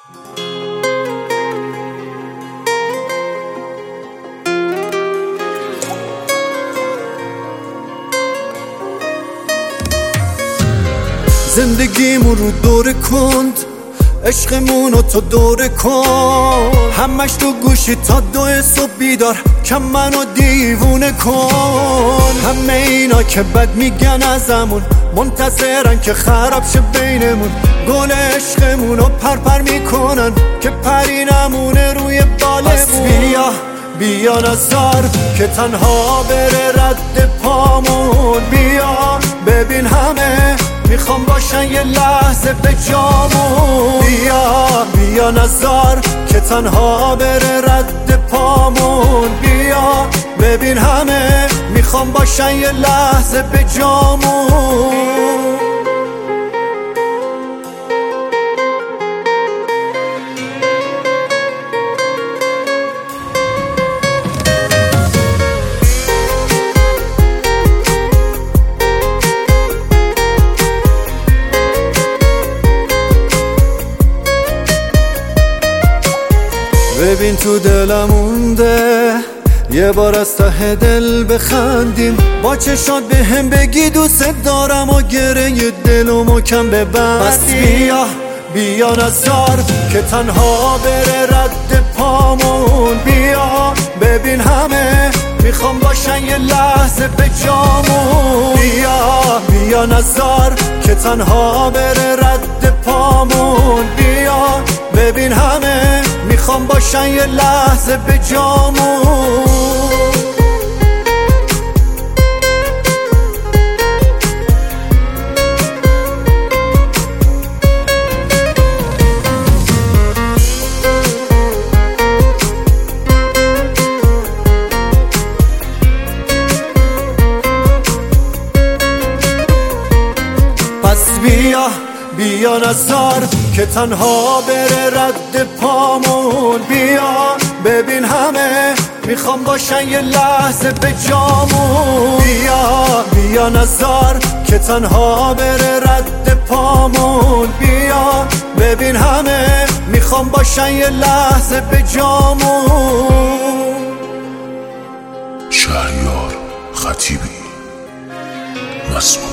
زندگیمون رو دور کند، عشقمونو تو دور کن، همش تو گوشی تا 2 صبح بیدار، کم منو دیوونه کن. همه اینا که بد میگن ازمون، منتظرن که خراب شه بینمون. گل عشقمونو پرپر میکنن که پری نمونه روی بالمون. پس بیا نزار که تنها بره رد پامون. بیا ببین همه میخوام باشن یه لحظه به جامون. بیا نزار که تنها بره رد پامون. بیا ببین همه میخوام باشن یه لحظه به جامون. ببین تو دلم مونده یه بار از ته دل بخندیم، با چشات به هم بگی دوست دارم و گره دلو محکم ببندیم. پس بیا نزار که تنها بره رد پامون. بیا ببین همه میخوام باشن یه لحظه به جامون. بیا نزار که تنها بره رد پامون. بیا ببین همه میخوام باشن یه لحظه به جامون. پس بیا نزار که تنها بره رد پامون. بیا ببین همه میخوام باشن یه لحظه به جامون. بیا نزار که تنها بره رد پامون. بیا ببین همه میخوام باشن یه لحظه به جامون. شهریار خطیبی، مسئول.